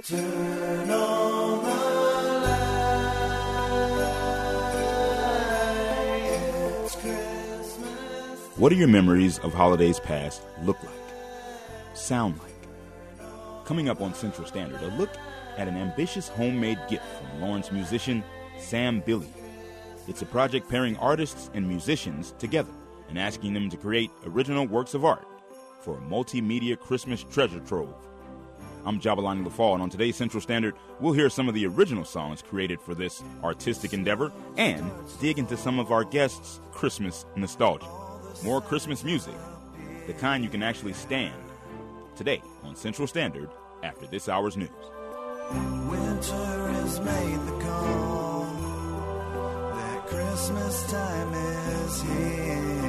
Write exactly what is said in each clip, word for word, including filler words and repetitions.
Turn on the light. It's Christmas. What do your memories of holidays past look like? Sound like? Coming up on Central Standard, a look at an ambitious homemade gift from Lawrence musician Sam Billy. It's a project pairing artists and musicians together and asking them to create original works of art for a multimedia Christmas treasure trove. I'm Jabalani LaFall, and on today's Central Standard, we'll hear some of the original songs created for this artistic endeavor and dig into some of our guests' Christmas nostalgia. More Christmas music, the kind you can actually stand, today on Central Standard after this hour's news. Winter has made the call that Christmas time is here.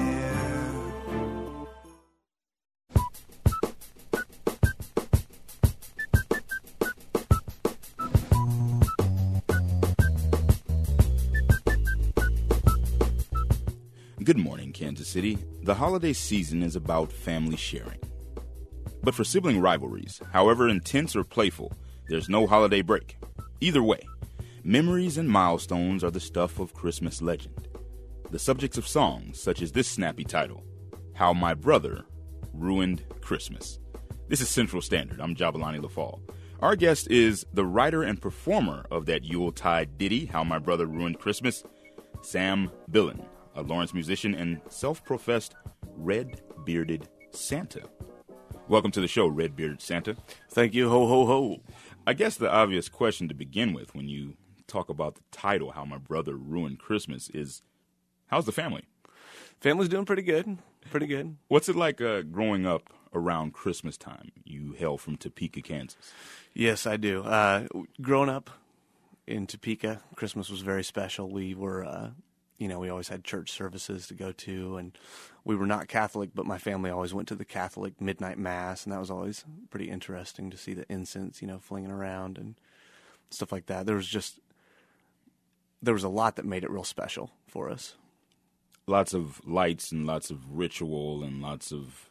Good morning, Kansas City. The holiday season is about family sharing. But for sibling rivalries, however intense or playful, there's no holiday break. Either way, memories and milestones are the stuff of Christmas legend. The subjects of songs such as this snappy title, How My Brother Ruined Christmas. This is Central Standard. I'm Jabalani LaFall. Our guest is the writer and performer of that Yuletide ditty, How My Brother Ruined Christmas, Sam Billen, a Lawrence musician and self-professed red-bearded Santa. Welcome to the show, red-bearded Santa. Thank you, ho, ho, ho. I guess the obvious question to begin with when you talk about the title, How My Brother Ruined Christmas, is how's the family? Family's doing pretty good, pretty good. What's it like uh, growing up around Christmas time? You hail from Topeka, Kansas. Yes, I do. Uh, growing up in Topeka, Christmas was very special. We were... Uh, You know, we always had church services to go to, and we were not Catholic, but my family always went to the Catholic midnight mass, and that was always pretty interesting to see the incense, you know, flinging around and stuff like that. There was just, there was a lot that made it real special for us. Lots of lights and lots of ritual and lots of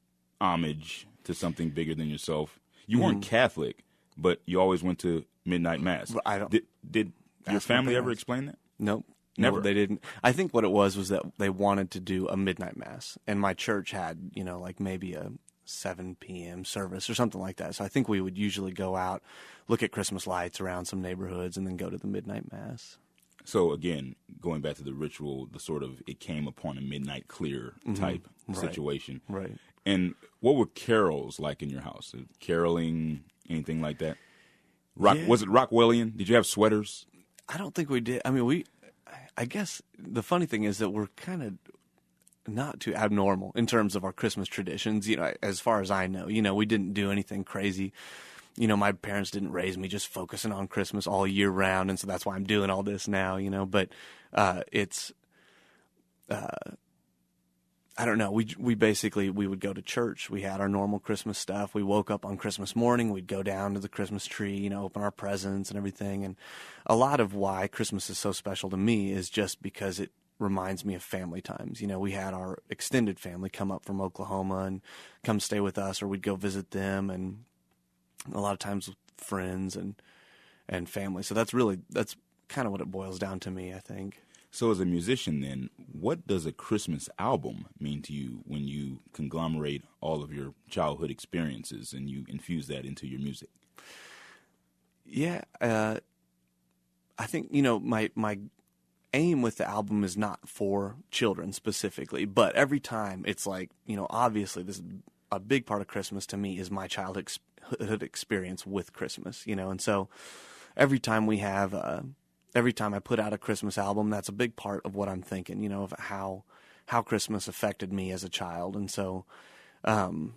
homage to something bigger than yourself. You weren't mm. Catholic, but you always went to midnight mass. I don't. Did, did your family ever explain that? Nope. Never. No, they didn't. I think what it was was that they wanted to do a midnight mass, and my church had, you know, like maybe a seven p.m. service or something like that. So I think we would usually go out, look at Christmas lights around some neighborhoods, and then go to the midnight mass. So again, going back to the ritual, the sort of it came upon a midnight clear type mm-hmm. right. situation. Right. And what were carols like in your house? Caroling, anything like that? Rock, yeah. Was it Rockwellian? Did you have sweaters? I don't think we did. I mean, we... I guess the funny thing is that we're kind of not too abnormal in terms of our Christmas traditions, you know, as far as I know. You know, we didn't do anything crazy. You know, my parents didn't raise me just focusing on Christmas all year round, and so that's why I'm doing all this now, you know. But uh, it's, uh, I don't know, we we basically, we would go to church. We had our normal Christmas stuff. We woke up on Christmas morning. We'd go down to the Christmas tree, you know, open our presents and everything. And a lot of why Christmas is so special to me is just because it reminds me of family times. You know, we had our extended family come up from Oklahoma and come stay with us, or we'd go visit them, and a lot of times with friends and and family. So that's really, that's kind of what it boils down to me, I think. So as a musician then, what does a Christmas album mean to you when you conglomerate all of your childhood experiences and you infuse that into your music? Yeah, uh, I think, you know, my my aim with the album is not for children specifically, but every time it's like, you know, obviously this is a big part of Christmas to me is my childhood experience with Christmas, you know, and so every time we have... Uh, Every time I put out a Christmas album, that's a big part of what I'm thinking, you know, of how how Christmas affected me as a child. And so um,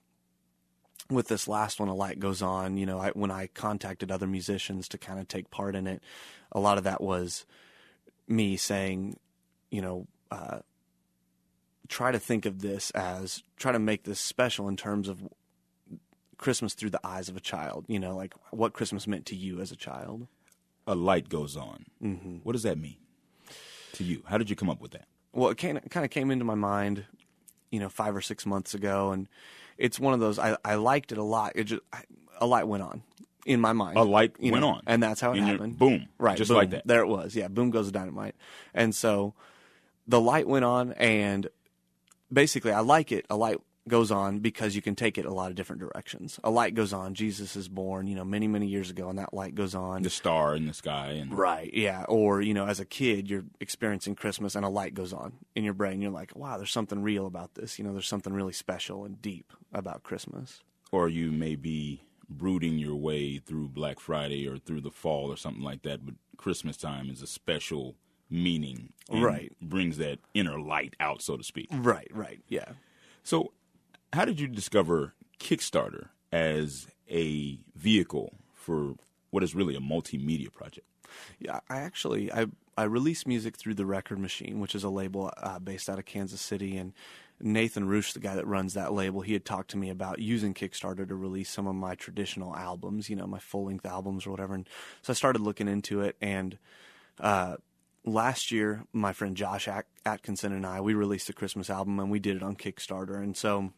with this last one, A Light Goes On, you know, I, when I contacted other musicians to kind of take part in it, a lot of that was me saying, you know, uh, try to think of this as, try to make this special in terms of Christmas through the eyes of a child, you know, like what Christmas meant to you as a child. A light goes on. Mm-hmm. What does that mean to you? How did you come up with that? Well, it kind of kind of came into my mind, you know, five or six months ago, and it's one of those. I, I liked it a lot. It just I, a light went on, in my mind. A light you went know, on. and that's how it And you're- happened. boom. Right, Just boom. like that. There it was. Yeah, boom goes the dynamite. And so the light went on, and basically I like it. A light goes on because you can take it a lot of different directions. A light goes on, Jesus is born, you know, many, many years ago, and that light goes on. The star in the sky. And Right, yeah. Or, you know, as a kid, you're experiencing Christmas and a light goes on in your brain. You're like, wow, there's something real about this. You know, there's something really special and deep about Christmas. Or you may be brooding your way through Black Friday or through the fall or something like that, but Christmas time is a special meaning. And Right. brings that inner light out, so to speak. Right, right, yeah. So how did you discover Kickstarter as a vehicle for what is really a multimedia project? Yeah, I actually I I release music through the Record Machine, which is a label uh, based out of Kansas City, and Nathan Roosh, the guy that runs that label, he had talked to me about using Kickstarter to release some of my traditional albums, you know, my full length albums or whatever. And so I started looking into it, and uh, last year, my friend Josh At- Atkinson and I, we released a Christmas album, and we did it on Kickstarter, and so.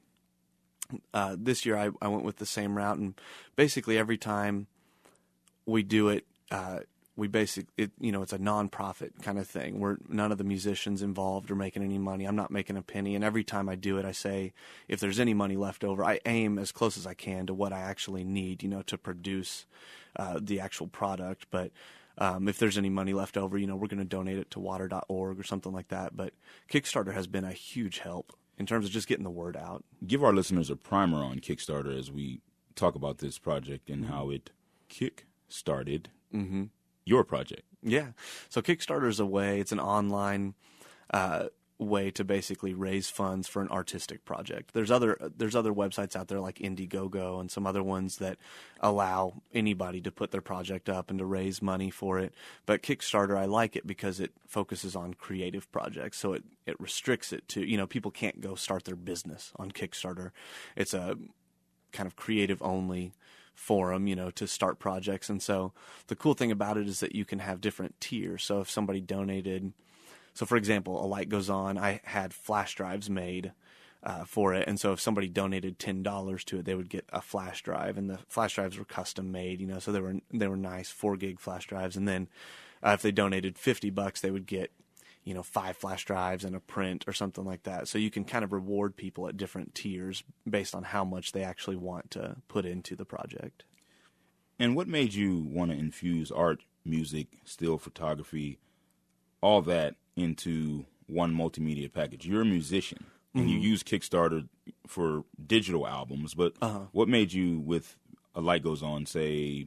Uh, this year I, I went with the same route, and basically every time we do it, uh, we basic it you know it's a non-profit kind of thing where none of the musicians involved are making any money. I'm not making a penny, and every time I do it, I say if there's any money left over, I aim as close as I can to what I actually need, you know, to produce uh, the actual product. But um, if there's any money left over, you know, we're going to donate it to water dot org or something like that. But Kickstarter has been a huge help in terms of just getting the word out. Give our listeners a primer on Kickstarter as we talk about this project and how it kick-started Mm-hmm. your project. Yeah. So Kickstarter is a way, it's an online uh, way to basically raise funds for an artistic project. There's other there's other websites out there like Indiegogo and some other ones that allow anybody to put their project up and to raise money for it. But Kickstarter, I like it because it focuses on creative projects. So it, it restricts it to, you know, people can't go start their business on Kickstarter. It's a kind of creative only forum, you know, to start projects. And so the cool thing about it is that you can have different tiers. So if somebody donated, so for example, a light goes on, I had flash drives made uh, for it. And so if somebody donated ten dollars to it, they would get a flash drive, and the flash drives were custom made, you know, so they were, they were nice four gig flash drives. And then uh, if they donated fifty bucks, they would get, you know, five flash drives and a print or something like that. So you can kind of reward people at different tiers based on how much they actually want to put into the project. And what made you want to infuse art, music, still photography, all that into one multimedia package? You're a musician, and Mm-hmm. you use Kickstarter for digital albums, but Uh-huh. what made you, with A Light Goes On, say,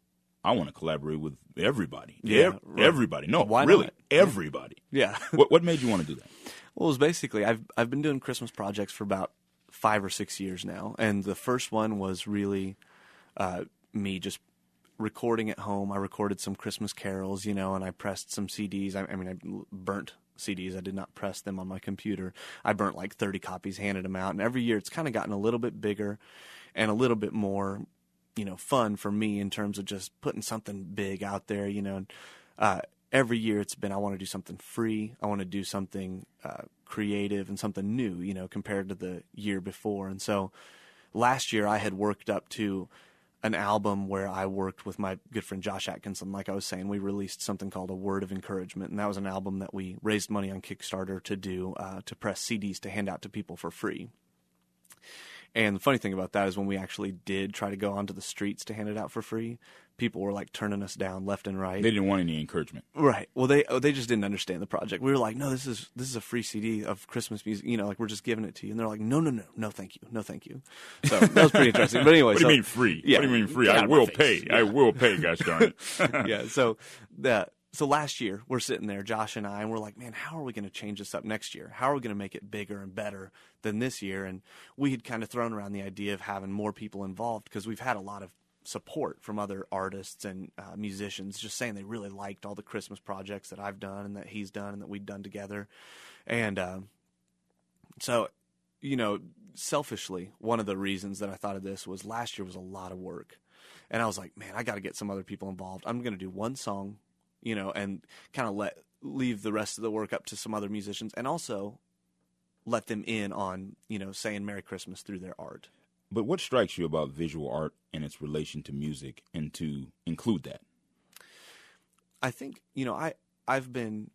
I want to collaborate with everybody? Yeah, Ev- right. Everybody. No, Why really, not? everybody. Yeah. what, what made you want to do that? Well, it was basically, I've I've been doing Christmas projects for about five or six years now, and the first one was really uh, me just recording at home. I recorded some Christmas carols, you know, and I pressed some C Ds. I, I mean, I burnt C Ds. I did not press them on my computer. I burnt like thirty copies, handed them out, and every year it's kind of gotten a little bit bigger and a little bit more, you know, fun for me in terms of just putting something big out there, you know. And, uh, every year it's been, I want to do something free. I want to do something uh, creative and something new, you know, compared to the year before. And so last year I had worked up to an album where I worked with my good friend Josh Atkinson. Like I was saying, we released something called A Word of Encouragement, and that was an album that we raised money on Kickstarter to do, uh, to press C Ds to hand out to people for free. And the funny thing about that is when we actually did try to go onto the streets to hand it out for free, people were like turning us down left and right. They didn't want any encouragement. Right. Well, they they just didn't understand the project. We were like, no, this is this is a free C D of Christmas music. You know, like we're just giving it to you. And they're like, no, no, no, no, thank you, no, thank you. So that was pretty interesting. But anyway, What so, do you mean free? Yeah, what do you mean free? get I out of will my pay. face. I Yeah. will pay, gosh darn it. yeah. So that so last year we're sitting there, Josh and I, and we're like, man, how are we going to change this up next year? How are we going to make it bigger and better than this year? And we had kind of thrown around the idea of having more people involved because we've had a lot of support from other artists and uh, musicians just saying they really liked all the Christmas projects that I've done and that he's done and that we've done together. And uh, so, you know, selfishly, one of the reasons that I thought of this was last year was a lot of work. And I was like, man, I got to get some other people involved. I'm going to do one song, you know, and kind of let leave the rest of the work up to some other musicians, and also let them in on, you know, saying Merry Christmas through their art. But what strikes you about visual art and its relation to music, and to include that? I think, you know, I, I've been,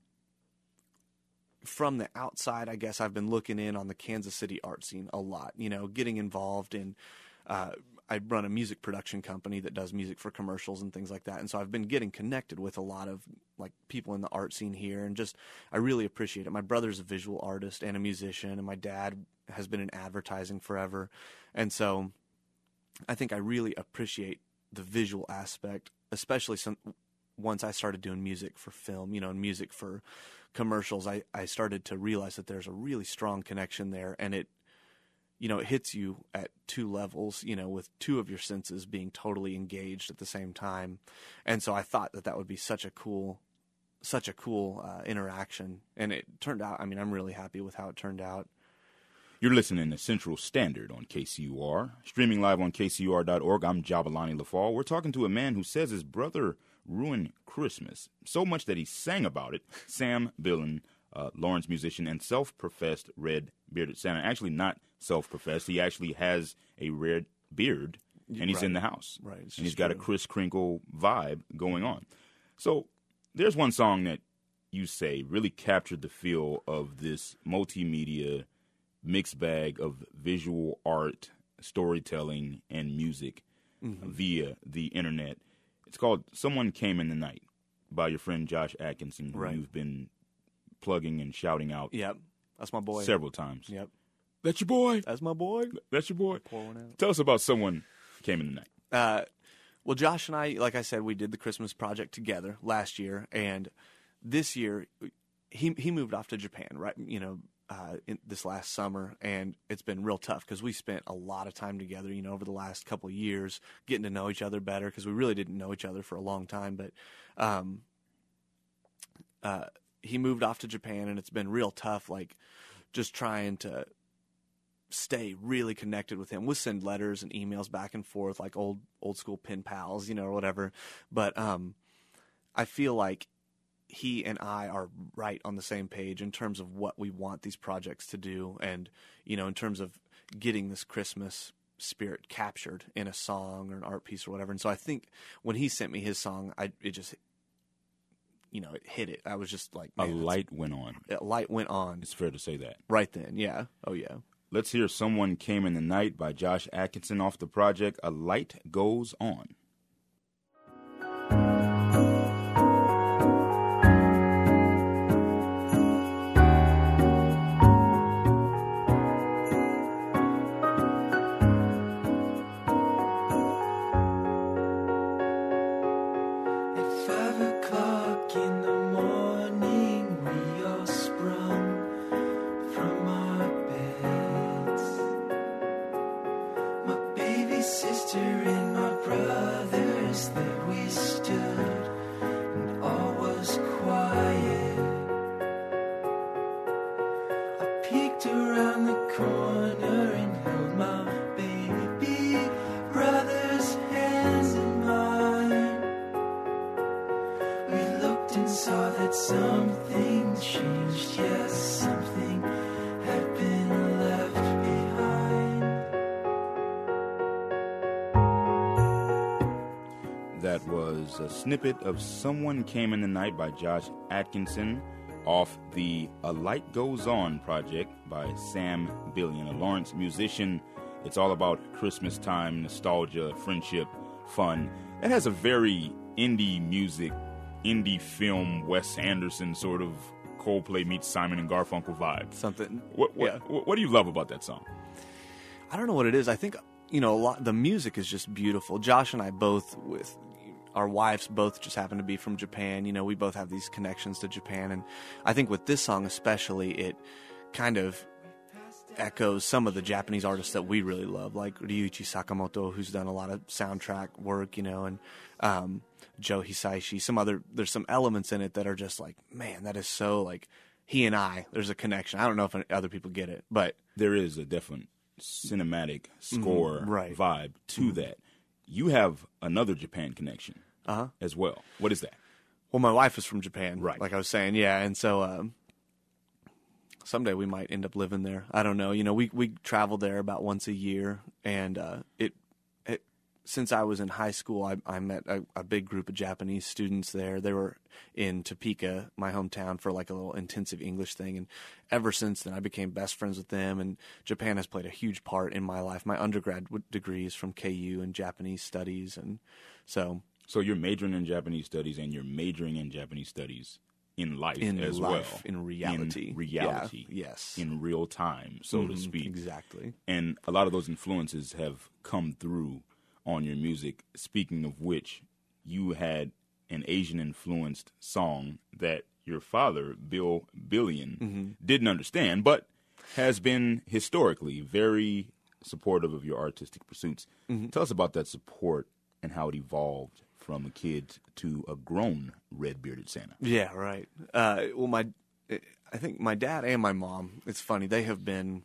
from the outside, I guess, I've been looking in on the Kansas City art scene a lot, you know, getting involved in, uh, I run a music production company that does music for commercials and things like that. And so I've been getting connected with a lot of like people in the art scene here, and just, I really appreciate it. My brother's a visual artist and a musician, and my dad has been in advertising forever. And so I think I really appreciate the visual aspect, especially some, once I started doing music for film, you know, and music for commercials. I, I started to realize that there's a really strong connection there, and it, you know, it hits you at two levels, you know, with two of your senses being totally engaged at the same time. And so I thought that that would be such a cool, such a cool uh, interaction. And it turned out, I mean, I'm really happy with how it turned out. You're listening to Central Standard on K C U R. Streaming live on K C U R dot org, I'm Jabalani LaFall. We're talking to a man who says his brother ruined Christmas, so much that he sang about it. Sam Billen, uh, Lawrence musician and self-professed red-bearded Santa. Actually not self-professed. He actually has a red beard, and he's Right. in the house. Right. It's And he's just got a true. Kris Kringle vibe going on. So there's one song that you say really captured the feel of this multimedia mixed bag of visual art, storytelling, and music Mm-hmm. via the internet. It's called Someone Came in the Night by your friend Josh Atkinson, who Right. you've been plugging and shouting out Yep. That's my boy. several times. Yep. That's your boy. That's my boy. That's your boy. Pour one out. Tell us about Someone Came in the Night. Uh, well, Josh and I, like I said, we did the Christmas project together last year, and this year he he moved off to Japan, right? You know, uh, in this last summer, and it's been real tough because we spent a lot of time together. You know, over the last couple of years, getting to know each other better because we really didn't know each other for a long time. But um, uh, he moved off to Japan, and it's been real tough. Like just trying to stay really connected with him. We'll send letters and emails back and forth like old old school pen pals, you know, or whatever. But um, I feel like he and I are right on the same page in terms of what we want these projects to do, and you know, in terms of getting this Christmas spirit captured in a song or an art piece or whatever. And so I think when he sent me his song, I it just, you know, it hit it. I was just like, A man, that's- light went on. a light went on It's fair to say that. right then. Yeah. Oh yeah. Let's hear Someone Came in the Night by Josh Atkinson off the project A Light Goes On. At five o'clock in the morning, we all sprung from our beds. My baby sister and my brothers, there we stood, and all was quiet. I peeked around the corner and held my baby brother's hands in mine. We looked and saw that something changed. Yes, something had been left behind. That was a snippet of Someone Came in the Night by Josh Atkinson off the A Light Goes On project by Sam Billion, a Lawrence musician. It's all about Christmas time, nostalgia, friendship, fun. It has a very indie music, indie film, Wes Anderson sort of Coldplay meets Simon and Garfunkel vibe. Something. What, what, Yeah. what, what do you love about that song? I don't know what it is. I think, you know, a lot, the music is just beautiful. Josh and I both, with our wives, both just happen to be from Japan. You know, we both have these connections to Japan. And I think with this song especially, it kind of echoes some of the Japanese artists that we really love, like Ryuichi Sakamoto, who's done a lot of soundtrack work, you know, and um, Joe Hisaishi. Some other, there's some elements in it that are just like, man, that is so like he and I, there's a connection. I don't know if other people get it, but There is a definite cinematic score Mhm, right. vibe to that. You have another Japan connection uh-huh. as well. What is that? Well, my wife is from Japan, Right. like I was saying, yeah, and so um, someday we might end up living there. I don't know. You know, we we travel there about once a year, and uh, it it since I was in high school, I, I met a, a big group of Japanese students there. They were in Topeka, my hometown, for like a little intensive English thing, and ever since then, I became best friends with them. And Japan has played a huge part in my life. My undergrad degree is from K U in Japanese studies, and so so you're majoring in Japanese studies, and you're majoring in Japanese studies in life in as life, well, in reality, in reality, yeah, yes, in real time, so mm-hmm, to speak, exactly. And a lot of those influences have come through on your music. Speaking of which, you had an Asian-influenced song that your father, Bill Billion, mm-hmm. didn't understand, but has been historically very supportive of your artistic pursuits. Mm-hmm. Tell us about that support and how it evolved from a kid to a grown red-bearded Santa. Yeah, right. Uh, well, my, I think my dad and my mom, it's funny, they have been,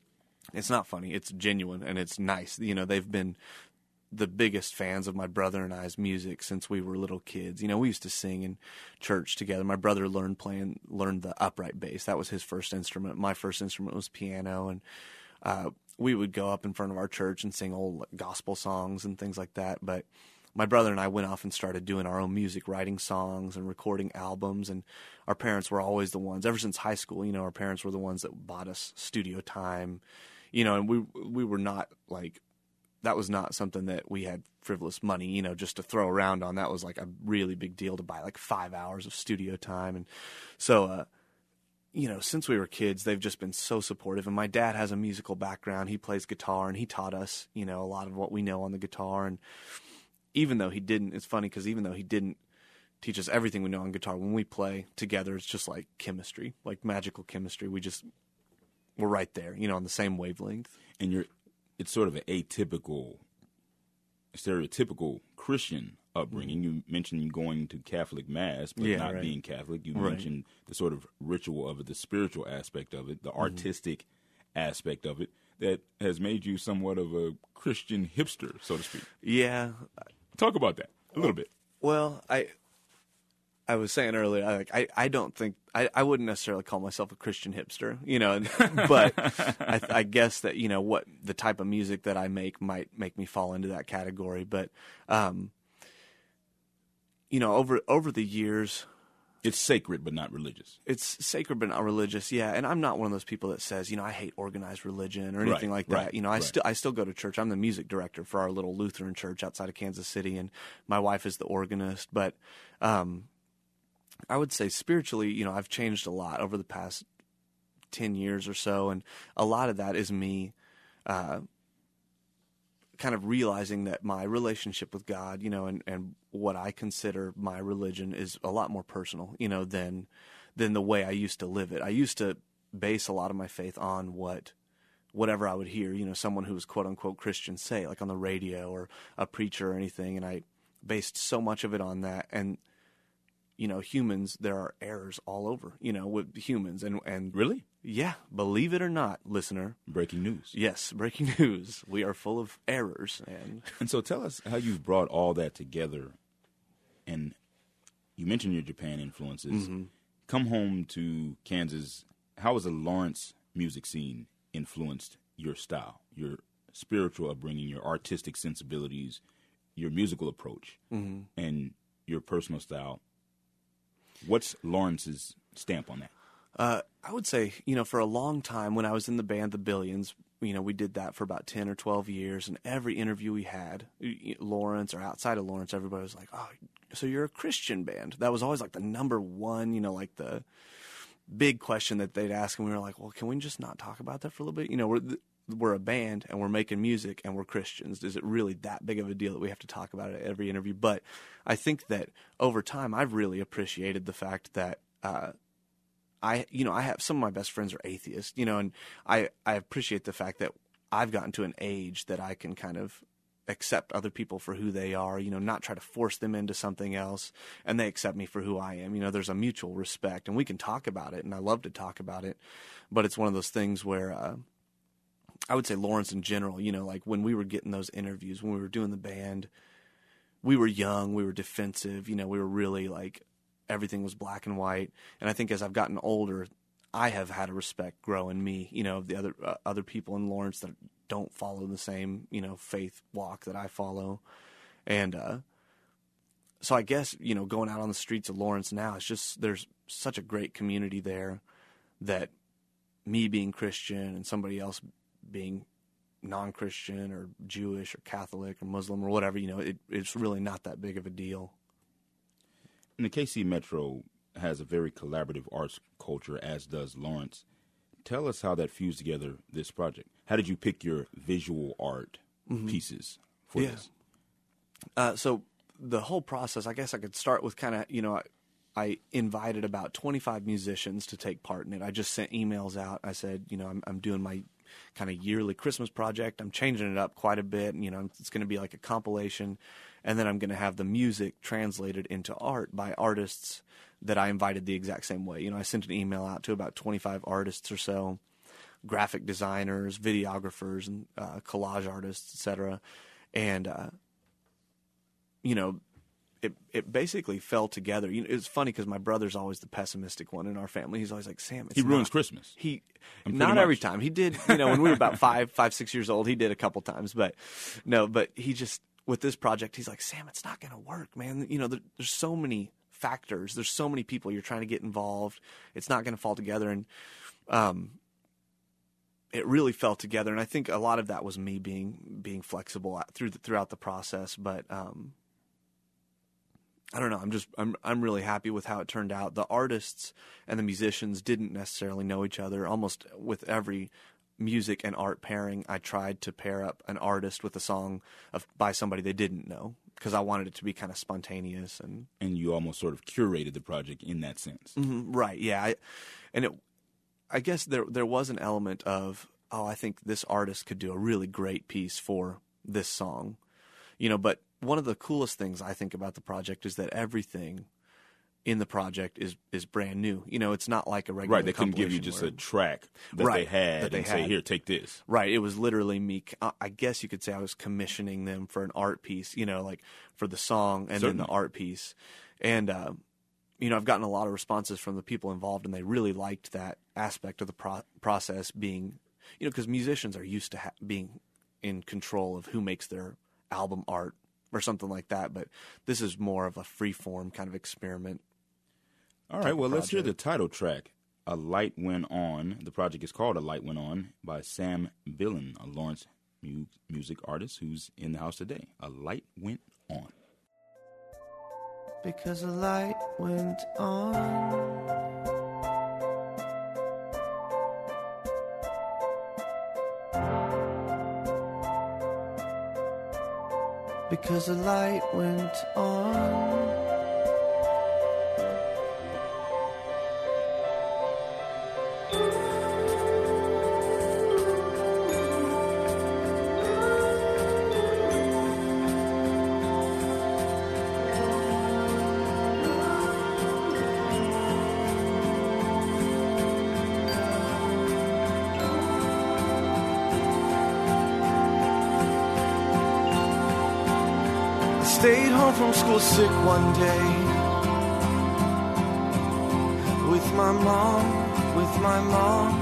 it's not funny, it's genuine and it's nice. You know, they've been the biggest fans of my brother and I's music since we were little kids. You know, we used to sing in church together. My brother learned playing, learned the upright bass. That was his first instrument. My first instrument was piano, and uh, we would go up in front of our church and sing old gospel songs and things like that. But my brother and I went off and started doing our own music, writing songs and recording albums, and our parents were always the ones, ever since high school, you know, our parents were the ones that bought us studio time, you know, and we we were not like, that was not something that we had frivolous money, you know, just to throw around on. That was like a really big deal to buy like five hours of studio time. And so, uh, you know, since we were kids, they've just been so supportive. And my dad has a musical background. He plays guitar, and he taught us, you know, a lot of what we know on the guitar. And even though he didn't, it's funny because even though he didn't teach us everything we know on guitar, when we play together, it's just like chemistry, like magical chemistry. We just, we're right there, you know, on the same wavelength. And you're, it's sort of an atypical, stereotypical Christian upbringing. Mm-hmm. You mentioned you going to Catholic Mass, but yeah, not right. being Catholic. You right. mentioned the sort of ritual of it, the spiritual aspect of it, the mm-hmm. artistic aspect of it, that has made you somewhat of a Christian hipster, so to speak. Yeah. Talk about that a little bit. Well, I I was saying earlier, I like I, I don't think I, I wouldn't necessarily call myself a Christian hipster, you know, but I, I guess that, you know, what the type of music that I make might make me fall into that category. But um, you know, over over the years, it's sacred but not religious. It's sacred but not religious, yeah. And I'm not one of those people that says, you know, I hate organized religion or anything right, like that. Right, you know, I right. still I still go to church. I'm the music director for our little Lutheran church outside of Kansas City, and my wife is the organist. But um, I would say spiritually, you know, I've changed a lot over the past ten years or so, and a lot of that is me uh, kind of realizing that my relationship with God, you know, and, and what I consider my religion is a lot more personal, you know, than than the way I used to live it. I used to base a lot of my faith on what whatever I would hear, you know, someone who was quote unquote Christian say, like on the radio or a preacher or anything, and I based so much of it on that. And you know, humans, there are errors all over, you know, with humans. And, and really? Yeah. Believe it or not, listener. Breaking news. Yes, breaking news. We are full of errors. And and so tell us how you've brought all that together. And you mentioned your Japan influences. Mm-hmm. Come home to Kansas. How has the Lawrence music scene influenced your style, your spiritual upbringing, your artistic sensibilities, your musical approach, mm-hmm. and your personal style? What's Lawrence's stamp on that? Uh, I would say, you know, for a long time when I was in the band The Billions, you know, we did that for about ten or twelve years, and every interview we had, Lawrence or outside of Lawrence, everybody was like, oh, so you're a Christian band. That was always like the number one, you know, like the big question that they'd ask, and we were like, well, can we just not talk about that for a little bit? You know, we're we're a band, and we're making music, and we're Christians. Is it really that big of a deal that we have to talk about it at every interview? But I think that over time, I've really appreciated the fact that uh, I, you know, I have some of my best friends are atheists, you know, and I, I appreciate the fact that I've gotten to an age that I can kind of accept other people for who they are, you know, not try to force them into something else, and they accept me for who I am. You know, there's a mutual respect, and we can talk about it, and I love to talk about it, but it's one of those things where uh, I would say Lawrence in general, you know, like when we were getting those interviews, when we were doing the band, we were young, we were defensive, you know, we were really like, everything was black and white. And I think as I've gotten older, I have had a respect grow in me, you know, of the other uh, other people in Lawrence that don't follow the same, you know, faith walk that I follow. And uh, so I guess, you know, going out on the streets of Lawrence now, it's just, there's such a great community there that me being Christian and somebody else being non-Christian or Jewish or Catholic or Muslim or whatever, you know, it, it's really not that big of a deal. And the K C Metro has a very collaborative arts culture, as does Lawrence. Tell us how that fused together this project. How did you pick your visual art mm-hmm. pieces for yeah. this? Uh, so the whole process, I guess I could start with kind of, you know, I, I invited about twenty-five musicians to take part in it. I just sent emails out. I said, you know, I'm, I'm doing my kind of yearly Christmas project. I'm changing it up quite a bit. You know, it's going to be like a compilation. And then I'm going to have the music translated into art by artists that I invited the exact same way. You know, I sent an email out to about twenty-five artists or so, graphic designers, videographers, and uh, collage artists, et cetera. And, uh, you know, it it basically fell together. You know, it's funny because my brother's always the pessimistic one in our family. He's always like, Sam, it's he ruins not. Christmas. He I'm not much. every time. He did, you know, when we were about five, five, six years old, he did a couple times. But no, but he just, with this project, he's like, Sam, it's not going to work, man. You know, there, there's so many factors. There's so many people you're trying to get involved. It's not going to fall together. And um, it really fell together. And I think a lot of that was me being being flexible through the, throughout the process. But um, I don't know. I'm just I'm I'm really happy with how it turned out. The artists and the musicians didn't necessarily know each other. Almost with every music and art pairing, I tried to pair up an artist with a song of by somebody they didn't know, because I wanted it to be kind of spontaneous. And and you almost sort of curated the project in that sense. Mm-hmm, right, yeah. I, and it, I guess there there was an element of, oh, I think this artist could do a really great piece for this song. You know, but one of the coolest things I think about the project is that everything in the project is is brand new. You know, it's not like a regular Right, they couldn't give you just where, a track that right, they had that they and had. say, here, take this. Right, it was literally me. I guess you could say I was commissioning them for an art piece, you know, like for the song and Certainly. then the art piece. And, uh, you know, I've gotten a lot of responses from the people involved, and they really liked that aspect of the pro- process being, you know, because musicians are used to ha- being in control of who makes their album art or something like that. But this is more of a free-form kind of experiment. All right, well, let's hear the title track, A Light Went On. The project is called A Light Went On by Sam Billen, a Lawrence mu- music artist who's in the house today. A Light Went On. Because a light went on. Because a light went on. Stayed home from school sick one day. With my mom, with my mom.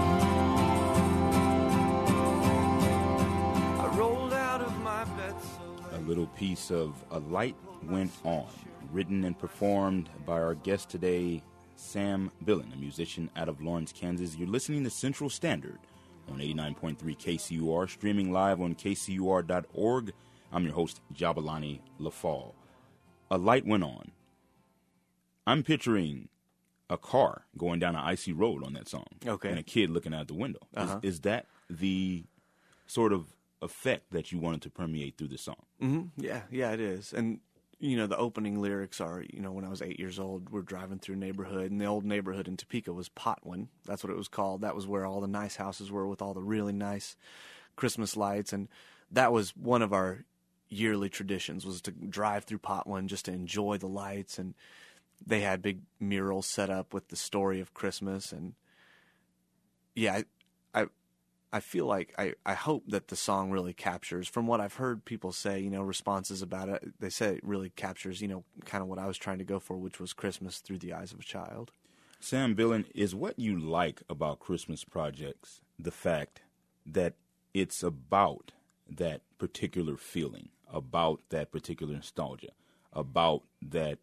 I rolled out of my bed so late. A little piece of A Light Went On, written and performed by our guest today, Sam Billen, a musician out of Lawrence, Kansas. You're listening to Central Standard on eighty-nine point three K C U R, streaming live on K C U R dot org. I'm your host, Jabalani LaFall. A light went on. I'm picturing a car going down an icy road on that song. Okay. And a kid looking out the window. Uh-huh. Is, is that the sort of effect that you wanted to permeate through the song? Mm-hmm. Yeah, yeah, it is. And, you know, the opening lyrics are, you know, when I was eight years old, we're driving through a neighborhood, and the old neighborhood in Topeka was Potwin. That's what it was called. That was where all the nice houses were with all the really nice Christmas lights. And that was one of our yearly traditions, was to drive through Potwin just to enjoy the lights. And they had big murals set up with the story of Christmas. And yeah, I I, I feel like I, I hope that the song really captures, from what I've heard people say, you know, responses about it, they say it really captures, you know, kind of what I was trying to go for, which was Christmas through the eyes of a child. Sam Billen, is what you like about Christmas projects the fact that it's about that particular feeling, about that particular nostalgia, about that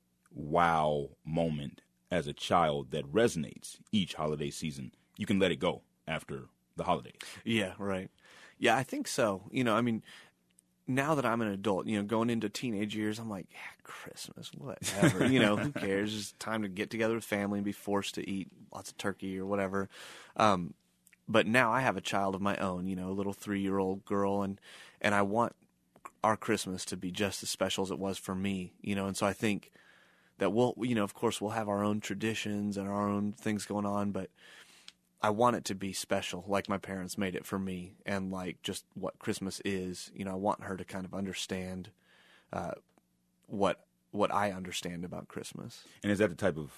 wow moment as a child that resonates each holiday season? You can let it go after the holidays. Yeah, right. Yeah, I think so. You know, I mean, now that I'm an adult, you know, going into teenage years, I'm like, yeah, Christmas, whatever. You know, who cares? It's time to get together with family and be forced to eat lots of turkey or whatever. Um, but now I have a child of my own, you know, a little three-year-old girl, and, and I want our Christmas to be just as special as it was for me, you know, and so I think that we'll, you know, of course, we'll have our own traditions and our own things going on, but I want it to be special, like my parents made it for me, and like just what Christmas is. You know, I want her to kind of understand uh, what what I understand about Christmas. And is that the type of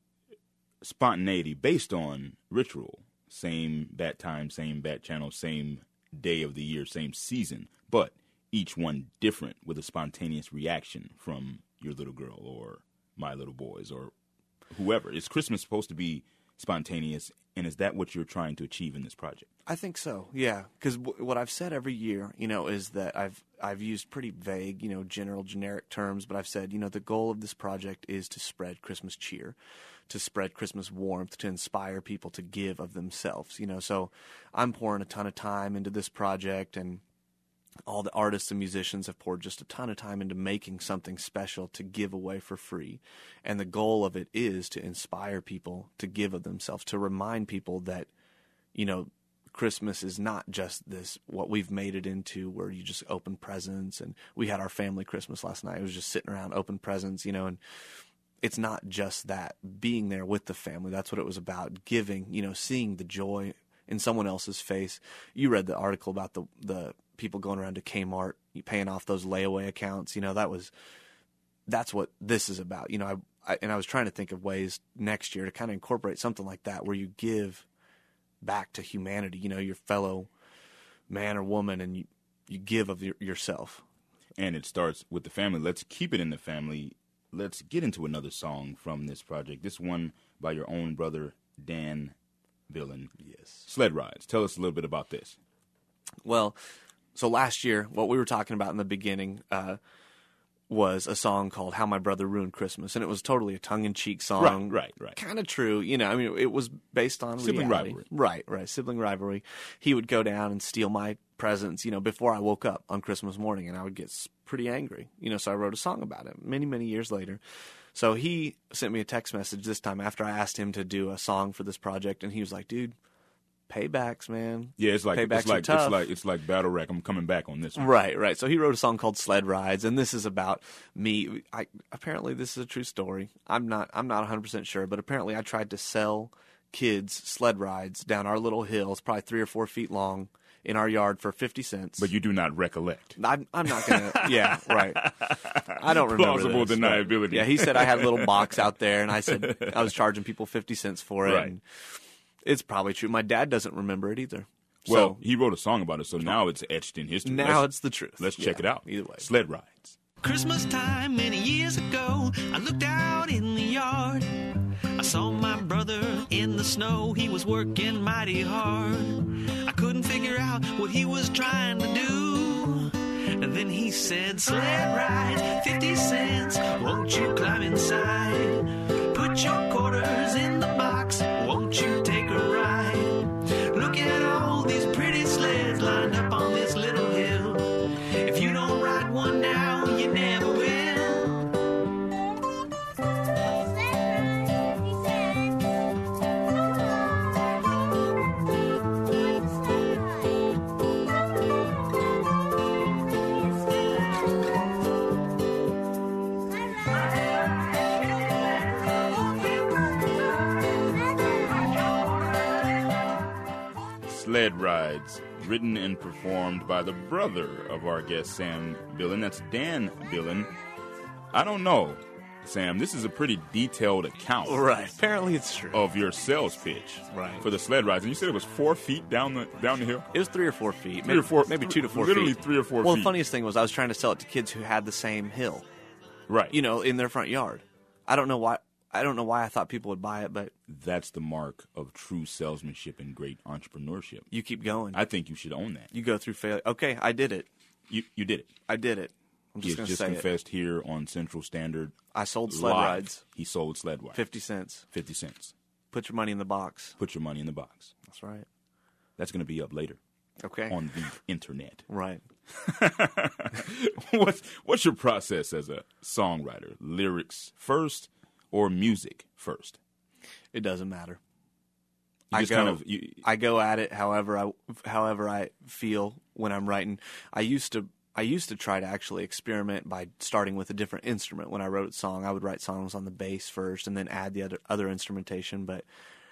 spontaneity based on ritual? Same bat time, same bat channel, same day of the year, same season, but each one different with a spontaneous reaction from your little girl or my little boys or whoever. Is Christmas supposed to be spontaneous, and is that what you're trying to achieve in this project? I think so, yeah. Because w- what I've said every year, you know, is that I've I've used pretty vague, you know, general, generic terms, but I've said, you know, the goal of this project is to spread Christmas cheer, to spread Christmas warmth, to inspire people to give of themselves, you know. So I'm pouring a ton of time into this project, and all the artists and musicians have poured just a ton of time into making something special to give away for free. And the goal of it is to inspire people to give of themselves, to remind people that, you know, Christmas is not just this, what we've made it into, where you just open presents. And we had our family Christmas last night. It was just sitting around, open presents, you know, and it's not just that, being there with the family. That's what it was about, giving, you know, seeing the joy in someone else's face. You read the article about the, the, people going around to Kmart, paying off those layaway accounts. You know, that was, that's what this is about. You know, I, I and I was trying to think of ways next year to kind of incorporate something like that, where you give back to humanity, you know, your fellow man or woman, and you, you give of your, yourself. And it starts with the family. Let's keep it in the family. Let's get into another song from this project. This one by your own brother, Dan Billen. Yes. Sled Rides. Tell us a little bit about this. Well, so last year, what we were talking about in the beginning uh, was a song called How My Brother Ruined Christmas, and it was totally a tongue-in-cheek song. Right, right, right. Kind of true. You know, I mean, it was based on Sibling reality. rivalry. Right, right, sibling rivalry. He would go down and steal my presents, you know, before I woke up on Christmas morning, and I would get pretty angry. You know, so I wrote a song about it many, many years later. So he sent me a text message this time after I asked him to do a song for this project, and he was like, dude, paybacks, man. Yeah, it's like paybacks it's like are tough. it's like it's like battle rap. I'm coming back on this one. Right, right. So he wrote a song called Sled Rides, and this is about me. I apparently this is a true story. I'm not I'm not one hundred percent sure, but apparently I tried to sell kids sled rides down our little hill. It's probably three or four feet long in our yard for fifty cents. But you do not recollect. I'm, I'm not going to, yeah, right. I don't remember Plausible this, deniability. but, yeah, he said I had a little box out there, and I said I was charging people fifty cents for it. Right. And it's probably true. My dad doesn't remember it either. Well, So he wrote a song about it, so now it's etched in history. now let's, it's the truth. let's Yeah, check it out. Either way. Sled Rides. Christmas time many years ago, I looked out in the yard. I saw my brother in the snow, he was working mighty hard. I couldn't figure out what he was trying to do. And then he said, sled ride, fifty cents, won't you climb inside? Put your quarters in the box, won't you take a ride? Look at all these pretty sleds lined up on this little hill. If you don't ride one now, you never will. Sled Rides, written and performed by the brother of our guest, Sam Billen. That's Dan Billen. I don't know, Sam. This is a pretty detailed account Right. Apparently it's true. of your sales pitch Right. for the sled rides. And you said it was four feet down the down the hill? It was three or four feet. Three maybe, or four- Maybe two to four literally feet. three or four well, feet. the funniest thing was I was trying to sell it to kids who had the same hill, Right. you know, in their front yard. I don't know why. I don't know why I thought people would buy it, but That's the mark of true salesmanship and great entrepreneurship. you keep going. I think you should own that. You go through failure. Okay, I did it. You you did it. I did it. I'm He just has going to just say it. confessed here on Central Standard. I sold sled Live. rides. He sold sled rides. fifty cents. fifty cents. Put your money in the box. Put your money in the box. That's right. That's going to be up later Okay. on the internet. Right. what's what's your process as a songwriter? Lyrics first or music first? It doesn't matter. You I just go, kind of you, I go at it however I however I feel when I'm writing. I used to I used to try to actually experiment by starting with a different instrument. When I wrote a song, I would write songs on the bass first and then add the other other instrumentation. But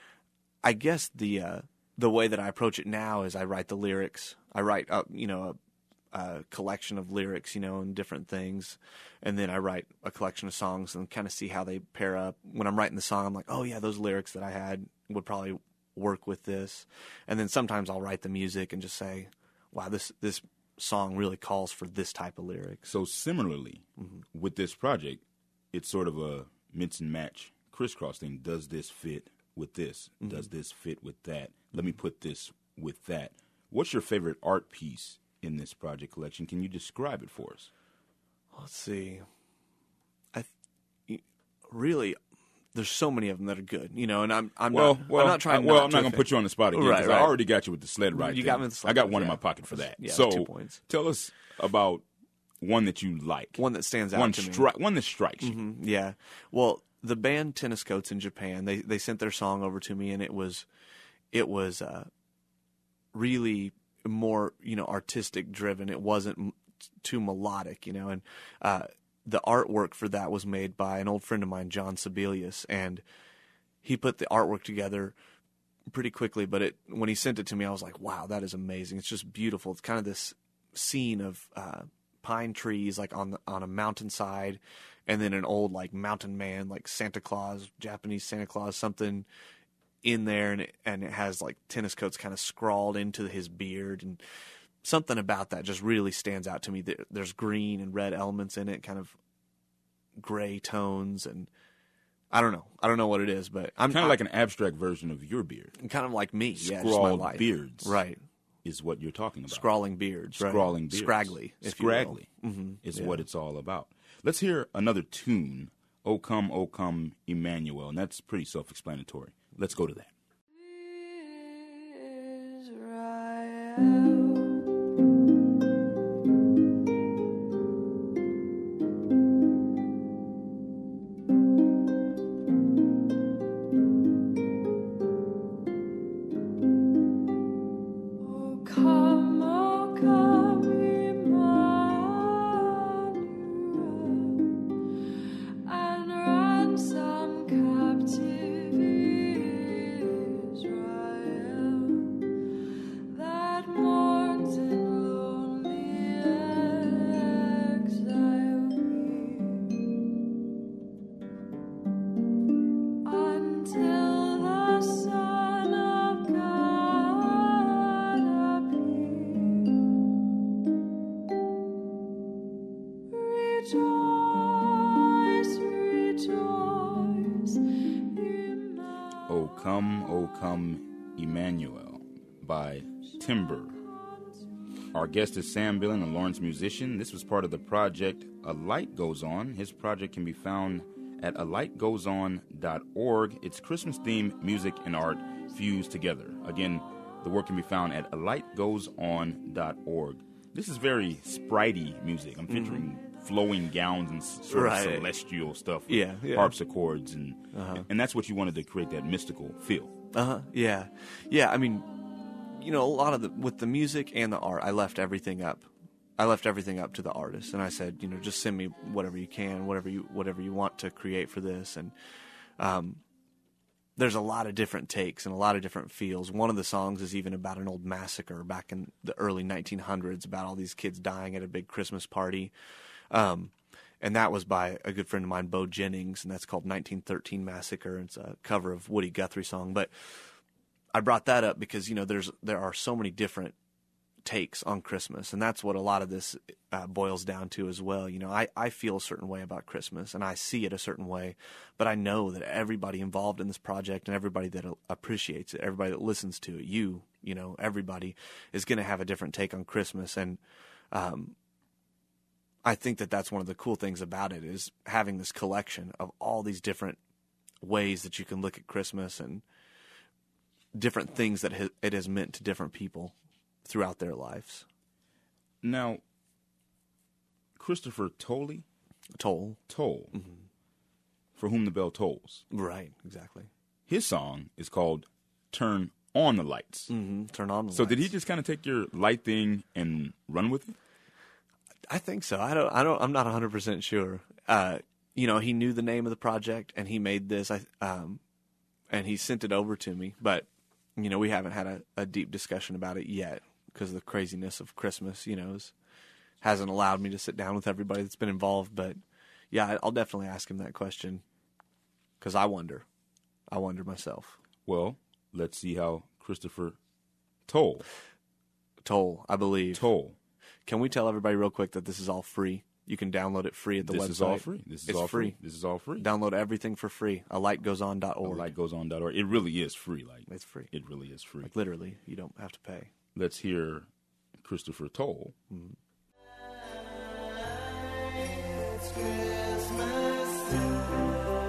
I guess the uh, the way that I approach it now is I write the lyrics. I write up, you know, a, a collection of lyrics, you know, and different things, and then I write a collection of songs and kind of see how they pair up. When I'm writing the song, I'm like, oh yeah, those lyrics that I had would probably work with this. And then sometimes I'll write the music and just say, wow, this this song really calls for this type of lyrics. so similarly Mm-hmm. with this project, it's sort of a mix and match crisscross thing. Does this fit with this? Mm-hmm. Does this fit with that? Let me put this with that. What's your favorite art piece in this project collection? Can you describe it for us? Let's see. I th- really, there's so many of them that are good, you know, and I'm I'm Well, not well, I'm not trying. I, well, not I'm to not going to offend- put you on the spot again Right, because right. I already got you with the sled ride. You thing. got me with the sled I got ride, one in yeah. my pocket for that. Yeah, so two points. tell us about one that you like. One that stands out one to me. stri- One that strikes you. Mhm, yeah. Well, the band Tennis Coats in Japan, they they sent their song over to me, and it was it was uh, really more, you know, artistic driven. It wasn't m- too melodic, you know, and uh, the artwork for that was made by an old friend of mine, John Sebelius, and he put the artwork together pretty quickly. But it when he sent it to me, I was like, wow, that is amazing. It's just beautiful. It's kind of this scene of uh, pine trees, like on the, on a mountainside, and then an old like mountain man, like Santa Claus, Japanese Santa Claus, something in there, and it, and it has like tennis coats kind of scrawled into his beard, and something about that just really stands out to me. There, there's green and red elements in it, kind of gray tones, and I don't know, I don't know what it is, but I'm Kind of like an abstract version of your beard. kind of like me, yeah, just my Scrawled life. beards. right? Is what you're talking about. Scrawling beards, right? Scrawling beards. Scraggly, if Scraggly you will. Mm-hmm. is yeah. what it's all about. Let's hear another tune, O Come, O Come, Emmanuel, and that's pretty self-explanatory. Let's go to that. Oh, come, oh, come, Emmanuel, and ransom captive Israel that mourns in lonely exile until the Son of God appear. Rejoice, rejoice, Emmanuel. O Come, O Come, Emmanuel by Timber. Our guest is Sam Billen, a Lawrence musician. This was part of the project A Light Goes On. His project can be found at a light goes on dot org. It's Christmas-themed music and art fused together. Again, the work can be found at a light goes on dot org. This is very spritey music. I'm picturing flowing gowns and s- sort Right. of celestial stuff with Yeah, yeah. harpsichords, and and that's what you wanted to create, that mystical feel. Uh huh. Yeah, yeah. I mean, you know, a lot of the with the music and the art, I left everything up. I left everything up to the artist, and I said, you know, just send me whatever you can, whatever you whatever you want to create for this. And um, there's a lot of different takes and a lot of different feels. One of the songs is even about an old massacre back in the early nineteen hundreds, about all these kids dying at a big Christmas party. Um, and that was by a good friend of mine, Bo Jennings, and that's called nineteen thirteen Massacre. It's a cover of Woody Guthrie song. But I brought that up because, you know, there's there are so many different takes on Christmas, and that's what a lot of this uh, boils down to as well. You know, I, I feel a certain way about Christmas, and I see it a certain way, but I know that everybody involved in this project and everybody that appreciates it, everybody that listens to it, you, you know, everybody is going to have a different take on Christmas, and um, I think that that's one of the cool things about it is having this collection of all these different ways that you can look at Christmas and different things that it has meant to different people throughout their lives. Now, Christopher Tolley? Toll. Toll. Mm-hmm. For Whom the Bell Tolls. Right, exactly. His song is called Turn On the Lights. Mm-hmm. Turn on the so lights. So did he just kind of take your light thing and run with it? I think so. I don't. I don't. I'm not one hundred percent sure. Uh, you know, he knew the name of the project, and he made this. I um, and he sent it over to me, but you know, we haven't had a, a deep discussion about it yet because the craziness of Christmas, you know, is, hasn't allowed me to sit down with everybody that's been involved. But yeah, I'll definitely ask him that question because I wonder. I wonder myself. Well, let's see how Christopher Toll. Toll, I believe. Toll. Can we tell everybody real quick that this is all free? You can download it free at the this website. This is all free. This is it's all free. free. This is all free. Download everything for free. a light goes on dot org. a light goes on dot org. It really is free. Like It's free. It really is free. Like literally, you don't have to pay. Let's hear Christopher Toll. Mm-hmm. It's Christmas time.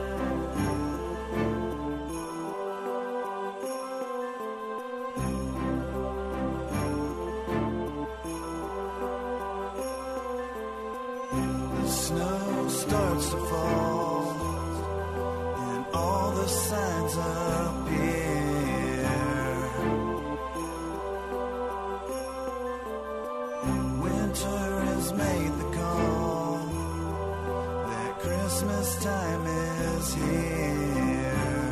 Snow starts to fall, and all the signs appear. Winter has made the call that Christmas time is here.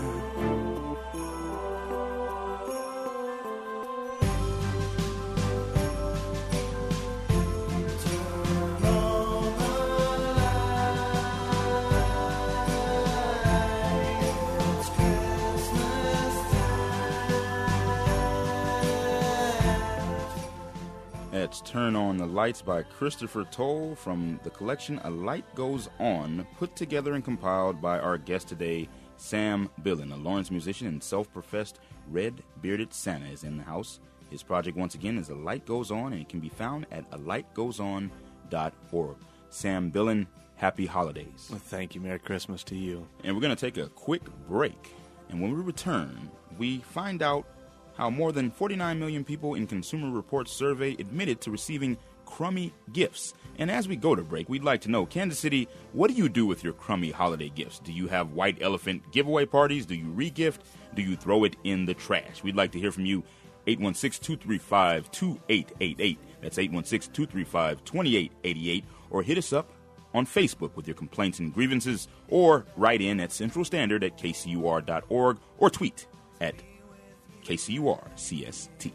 That's Turn On the Lights by Christopher Toll from the collection A Light Goes On, put together and compiled by our guest today, Sam Billen, a Lawrence musician and self-professed red-bearded Santa, is in the house. His project, once again, is A Light Goes On, and it can be found at a light goes on dot org. Sam Billen, happy holidays. Well, thank you. Merry Christmas to you. And we're going to take a quick break, and when we return, we find out how more than forty-nine million people in Consumer Reports survey admitted to receiving crummy gifts. And as we go to break, we'd like to know, Kansas City, what do you do with your crummy holiday gifts? Do you have white elephant giveaway parties? Do you re-gift? Do you throw it in the trash? We'd like to hear from you. eight one six, two three five, two eight eight eight. That's eight one six, two three five, two eight eight eight. Or hit us up on Facebook with your complaints and grievances, or write in at Central Standard at K C U R dot org, or tweet at K C U R C S T.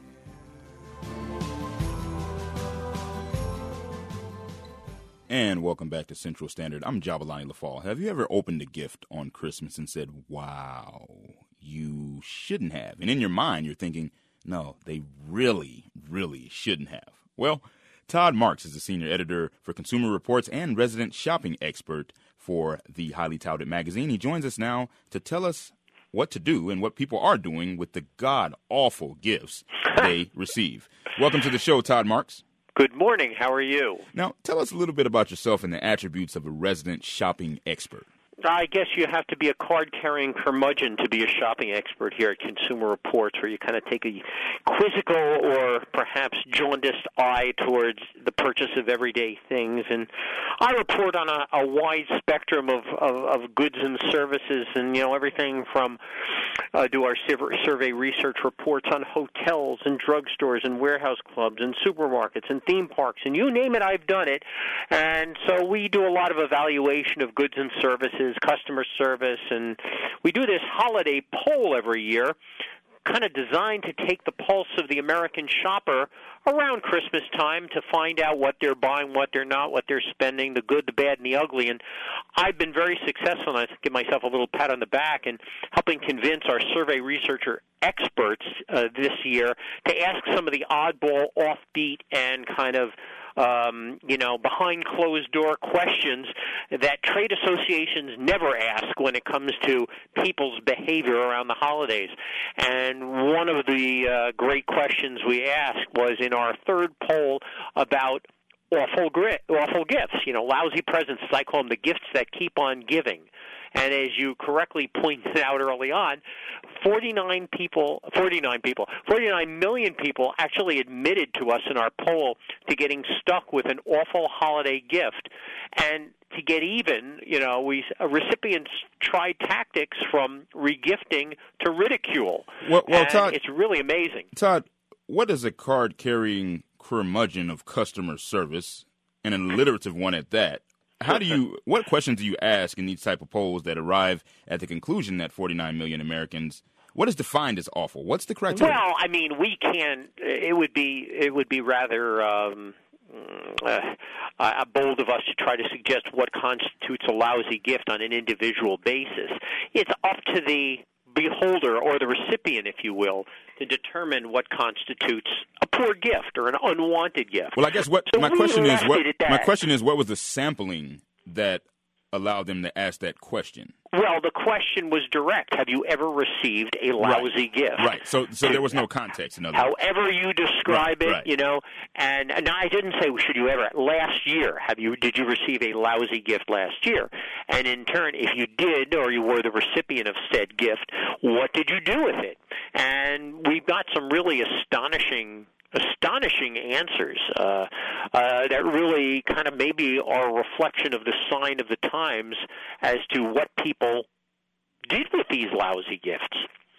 And welcome back to Central Standard. I'm Jabalani LaFall. Have you ever opened a gift on Christmas and said, wow, you shouldn't have? And in your mind, you're thinking, no, they really, really shouldn't have. Well, Todd Marks is the senior editor for Consumer Reports and resident shopping expert for the highly touted magazine. He joins us now to tell us what to do and what people are doing with the god-awful gifts they receive. Welcome to the show, Todd Marks. Good morning. How are you? Now, tell us a little bit about yourself and the attributes of a resident shopping expert. I guess you have to be a card-carrying curmudgeon to be a shopping expert here at Consumer Reports, where you kind of take a quizzical or perhaps jaundiced eye towards the purchase of everyday things. And I report on a, a wide spectrum of, of, of goods and services, and, you know, everything from uh, do our survey research reports on hotels and drugstores and warehouse clubs and supermarkets and theme parks, and you name it, I've done it. And so we do a lot of evaluation of goods and services, customer service, and we do this holiday poll every year kind of designed to take the pulse of the American shopper around Christmas time to find out what they're buying, what they're not, what they're spending, the good, the bad, and the ugly. And I've been very successful, and I give myself a little pat on the back in helping convince our survey researcher experts uh, this year to ask some of the oddball, offbeat, and kind of Um, you know, behind closed door questions that trade associations never ask when it comes to people's behavior around the holidays. And one of the uh, great questions we asked was in our third poll about awful grit, awful gifts, you know, lousy presents, as I call them, the gifts that keep on giving. And as you correctly pointed out early on, forty-nine people, forty-nine people, forty-nine million people actually admitted to us in our poll to getting stuck with an awful holiday gift. And to get even, you know, we uh, recipients tried tactics from regifting to ridicule. Well, well and Todd, it's really amazing. Todd, what is a card-carrying curmudgeon of customer service, and an alliterative one at that? How do you? What questions do you ask in these type of polls that arrive at the conclusion that forty-nine million Americans? What is defined as awful? What's the criteria? Well, I mean, we can. It would be. It would be rather um, uh, uh, bold of us to try to suggest what constitutes a lousy gift on an individual basis. It's up to the beholder or the recipient, if you will, to determine what constitutes a poor gift or an unwanted gift. Well, I guess what So my we question is left what it at that. my question is what was the sampling that allowed them to ask that question? Well, the question was direct. Have you ever received a lousy gift? Right. So so there was no context, in other words. However you describe Right, it, right. you know, and, and I didn't say should you ever. Last year, have you did you receive a lousy gift last year? And in turn, if you did, or you were the recipient of said gift, what did you do with it? And we've got some really astonishing. astonishing answers uh, uh, that really kind of maybe are a reflection of the sign of the times as to what people did with these lousy gifts.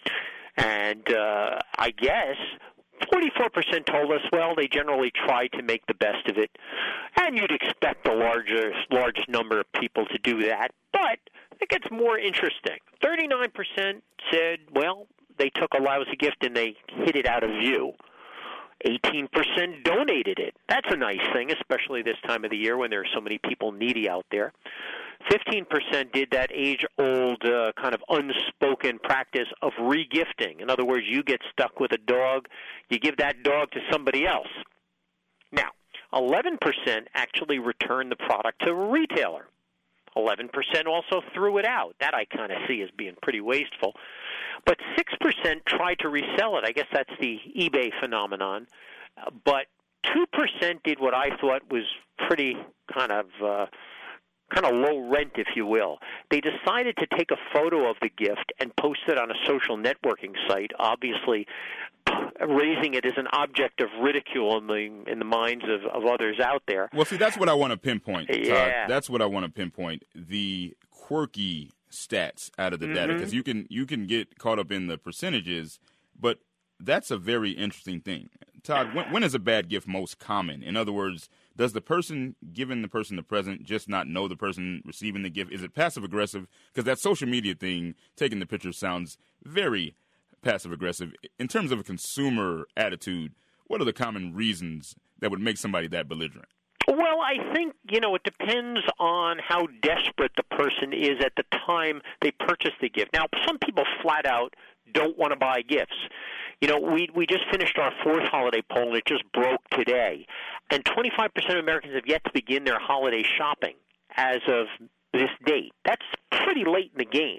And uh, I guess forty-four percent told us, well, they generally try to make the best of it. And you'd expect the largest, largest number of people to do that. But it gets more interesting. thirty-nine percent said, well, they took a lousy gift and they hid it out of view. eighteen percent donated it. That's a nice thing, especially this time of the year when there are so many people needy out there. fifteen percent did that age-old uh, kind of unspoken practice of regifting. In other words, you get stuck with a dog, you give that dog to somebody else. Now, eleven percent actually returned the product to a retailer. eleven percent also threw it out. That I kind of see as being pretty wasteful. But six percent tried to resell it. I guess that's the eBay phenomenon. Uh, but two percent did what I thought was pretty kind of uh, kind of low rent, if you will. They decided to take a photo of the gift and post it on a social networking site, obviously raising it as an object of ridicule in the in the minds of, of others out there. Well, see, that's what I want to pinpoint, Todd. Yeah. That's what I want to pinpoint. The quirky stats out of the data, because you can you can get caught up in the percentages, but that's a very interesting thing. Todd, when, when is a bad gift most common? In other words, does the person giving the person the present just not know the person receiving the gift? Is it passive-aggressive? Because that social media thing, taking the picture, sounds very passive-aggressive. In terms of a consumer attitude, what are the common reasons that would make somebody that belligerent? Well, I think, you know, it depends on how desperate the person is at the time they purchase the gift. Now, some people flat out don't want to buy gifts. You know, we we just finished our fourth holiday poll, and it just broke today. And twenty-five percent of Americans have yet to begin their holiday shopping as of this date. That's pretty late in the game.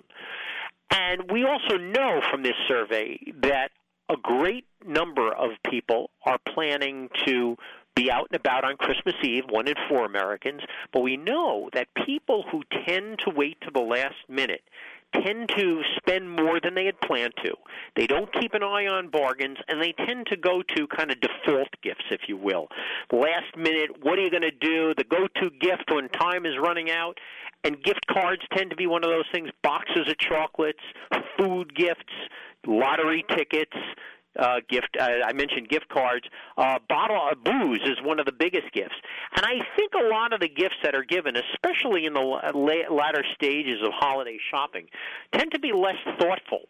And we also know from this survey that a great number of people are planning to be out and about on Christmas Eve, one in four Americans, but we know that people who tend to wait to the last minute tend to spend more than they had planned to. They don't keep an eye on bargains, and they tend to go to kind of default gifts, if you will. Last minute, what are you going to do? The go-to gift when time is running out. And gift cards tend to be one of those things, boxes of chocolates, food gifts, lottery tickets, Uh, gift. Uh, I mentioned gift cards. Uh, bottle of booze is one of the biggest gifts, and I think a lot of the gifts that are given, especially in the la- latter stages of holiday shopping, tend to be less thoughtful.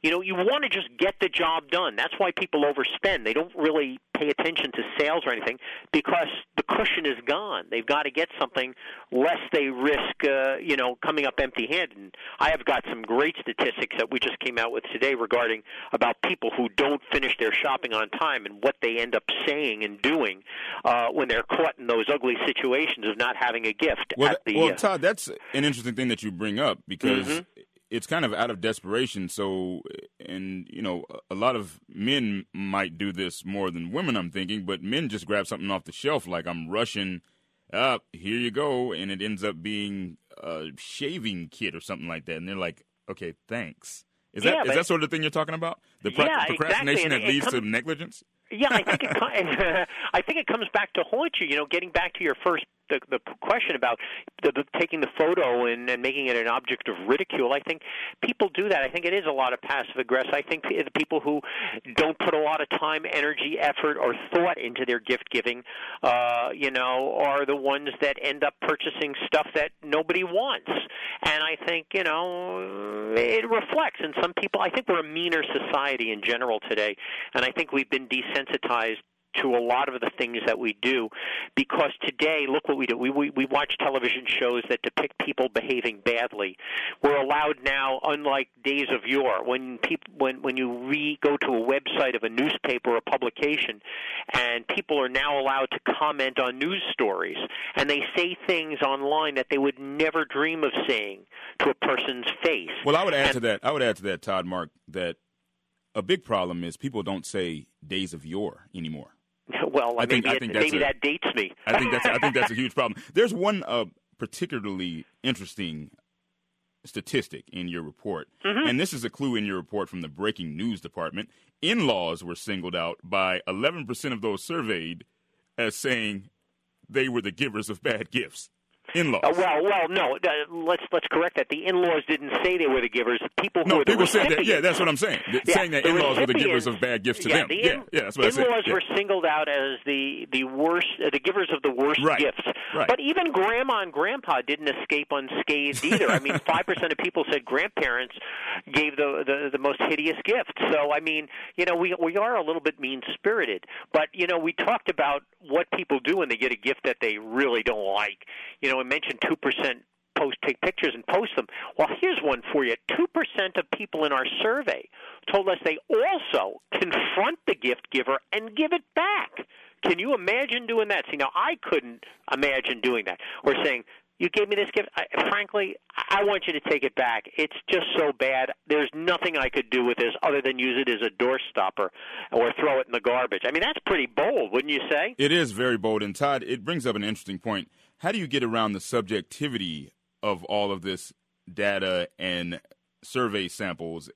You know, you want to just get the job done. That's why people overspend. They don't really pay attention to sales or anything because the cushion is gone. They've got to get something lest they risk, uh, you know, coming up empty-handed. And I have got some great statistics that we just came out with today regarding about people who don't finish their shopping on time and what they end up saying and doing uh, when they're caught in those ugly situations of not having a gift. Well, at the, well uh, Todd, that's an interesting thing that you bring up because Mhm. it's kind of out of desperation. So, and, you know, a lot of men might do this more than women, I'm thinking, but men just grab something off the shelf like I'm rushing up, here you go, and it ends up being a shaving kit or something like that. And they're like, okay, thanks. Is that Yeah, is but- that sort of thing you're talking about? The pro- Yeah, procrastination exactly, and that it leads to comes- negligence? Yeah, I think it. co- I think it comes back to haunt you. You know, getting back to your first the, the question about the, the, taking the photo and, and making it an object of ridicule. I think people do that. I think it is a lot of passive aggressive. I think the people who don't put a lot of time, energy, effort, or thought into their gift giving, uh, you know, are the ones that end up purchasing stuff that nobody wants. And I think you know it reflects. And some people, I think we're a meaner society in general today, and I think we've been desensitized to a lot of the things that we do because today, look what we do. We, we, we watch television shows that depict people behaving badly. We're allowed now, unlike days of yore, when people, when, when you re, go to a website of a newspaper or a publication and people are now allowed to comment on news stories and they say things online that they would never dream of saying to a person's face. Well, I would add And- to that, I would add to that, Todd, Mark, that a big problem is people don't say days of yore anymore. Well, I think- maybe, I it, think that's maybe a- that dates me. I think that's I think that's a huge problem. There's one uh, particularly interesting statistic in your report, Mm-hmm. and this is a clue in your report from the breaking news department. In-laws were singled out by eleven percent of those surveyed as saying they were the givers of bad gifts. In-laws. Uh, well, well, no. Uh, let's let's correct that. The in-laws didn't say they were the givers. People who no, were the people said that. recipients. Yeah, that's what I'm saying. Th- Yeah, saying that the in-laws were the givers recipients- of bad gifts to yeah, them. The yeah, in, yeah, that's what I said. in-laws Yeah. were singled out as the the worst, uh, the givers of the worst Right, gifts. right. But even grandma and grandpa didn't escape unscathed either. I mean, five percent of people said grandparents gave the, the the most hideous gift. So I mean, you know, we we are a little bit mean-spirited. But you know, we talked about what people do when they get a gift that they really don't like. You know, I mentioned two percent post take pictures and post them. Well, here's one for you. two percent of people in our survey told us they also confront the gift giver and give it back. Can you imagine doing that? See, now I couldn't imagine doing that. Or saying, you gave me this gift. I, frankly, I want you to take it back. It's just so bad. There's nothing I could do with this other than use it as a door stopper or throw it in the garbage. I mean, that's pretty bold, wouldn't you say? It is very bold. And, Todd, it brings up an interesting point. How do you get around the subjectivity of all of this data and survey samples,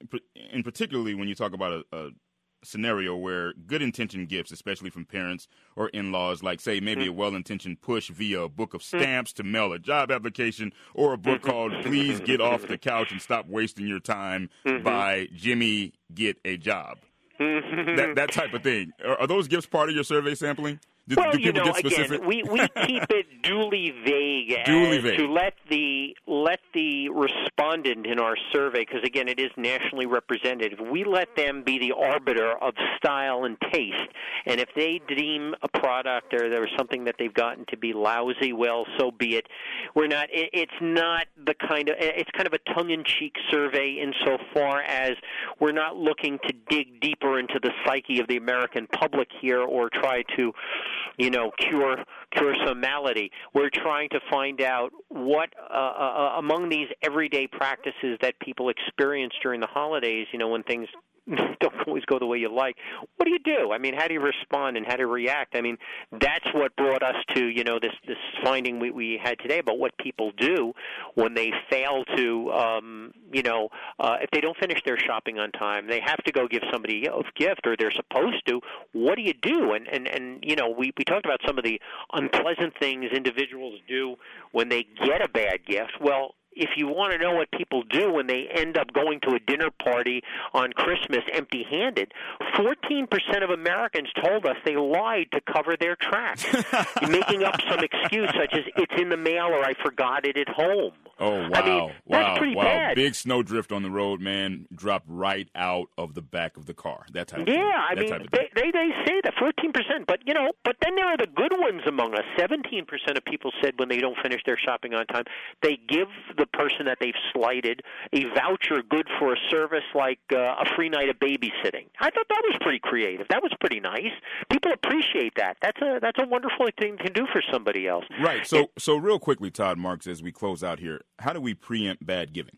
and particularly when you talk about a, a scenario where good-intentioned gifts, especially from parents or in-laws, like, say, maybe a well-intentioned push via a book of stamps to mail a job application or a book called Please Get Off the Couch and Stop Wasting Your Time by Jimmy Get a Job. that, that type of thing. Are, are those gifts part of your survey sampling? Do, Well, do you people know, get specific? again, we, we keep it duly vague, Duly as vague. to let the let the respondent in our survey, because again, it is nationally representative. We let them be the arbiter of style and taste, and if they deem a product or there is something that they've gotten to be lousy, well, so be it. We're not. It, it's not the kind of. It's kind of a tongue-in-cheek survey insofar as we're not looking to dig deeper into the psyche of the American public here or try to, you know, cure cure some malady. We're trying to find out what uh, uh, among these everyday practices that people experience during the holidays, you know, when things don't always go the way you like. What do you do? I mean, how do you respond and how do you react? I mean, that's what brought us to, you know, this this finding we, we had today about what people do when they fail to, um, you know, uh, if they don't finish their shopping on time, they have to go give somebody a gift or they're supposed to. What do you do? And, and, and you know, we, we talked about some of the unpleasant things individuals do when they get a bad gift. Well, if you want to know what people do when they end up going to a dinner party on Christmas empty-handed, fourteen percent of Americans told us they lied to cover their tracks, making up some excuse such as it's in the mail or I forgot it at home. Oh, wow. I mean, that's wow. pretty wow. bad. Big snowdrift on the road, man, dropped right out of the back of the car. That type of thing. Yeah, I that mean, type of they, thing. they they say that fourteen percent, but you know, but then there are the good ones among us. seventeen percent of people said when they don't finish their shopping on time, they give the person that they've slighted a voucher good for a service like uh, a free night of babysitting. I thought that was pretty creative. That was pretty nice. People appreciate that. That's a that's a wonderful thing to do for somebody else. Right. So, It- so real quickly, Todd Marks, as we close out here, how do we preempt bad giving?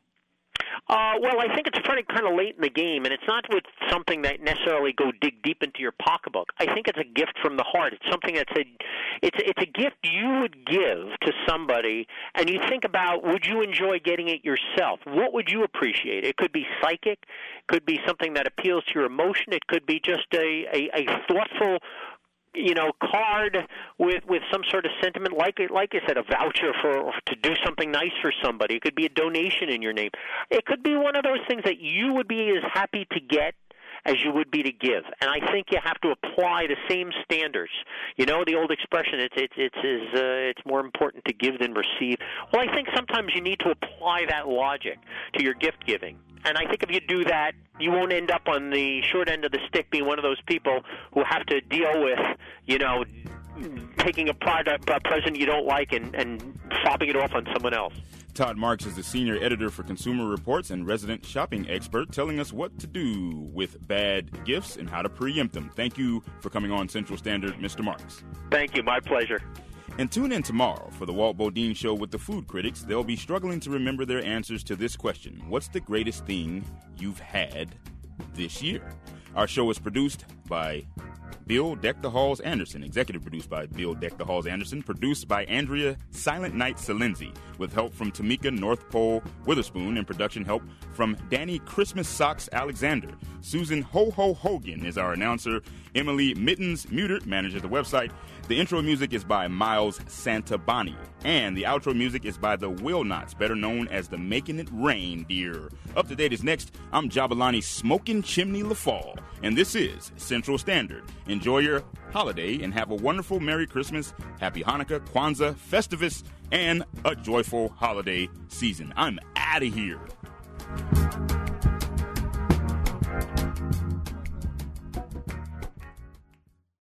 Uh, well, I think it's pretty kind of late in the game, and it's not with something that necessarily go dig deep into your pocketbook. I think it's a gift from the heart. It's something that's a, it's it's a gift you would give to somebody, and you think about, would you enjoy getting it yourself? What would you appreciate? It could be psychic, could be something that appeals to your emotion. It could be just a a, a thoughtful, you know, card with with some sort of sentiment, like like I said, a voucher for to do something nice for somebody. It could be a donation in your name. It could be one of those things that you would be as happy to get as you would be to give. And I think you have to apply the same standards. You know, the old expression, it's it's it's is uh, it's more important to give than receive. Well, I think sometimes you need to apply that logic to your gift giving. And I think if you do that, you won't end up on the short end of the stick being one of those people who have to deal with, you know, taking a product, a present you don't like and, and fobbing it off on someone else. Todd Marks is the senior editor for Consumer Reports and resident shopping expert, telling us what to do with bad gifts and how to preempt them. Thank you for coming on Central Standard, Mister Marks. Thank you. My pleasure. And tune in tomorrow for the Walt Bodine Show with the food critics. They'll be struggling to remember their answers to this question: what's the greatest thing you've had this year? Our show is produced by Bill Deck the Halls Anderson, executive produced by Bill Deck the Halls Anderson, produced by Andrea Silent Night Salenzi, with help from Tamika North Pole Witherspoon and production help from Danny Christmas Socks Alexander. Susan Ho Ho Hogan is our announcer. Emily Mittens Muter manages the website. The intro music is by Miles Santabani, and the outro music is by the Willnots, better known as the Making It Rain Deer. Up to date is next. I'm Jabalani Smoking Chimney LaFall, and this is Central Standard. Enjoy your holiday and have a wonderful Merry Christmas, Happy Hanukkah, Kwanzaa, Festivus, and a joyful holiday season. I'm out of here.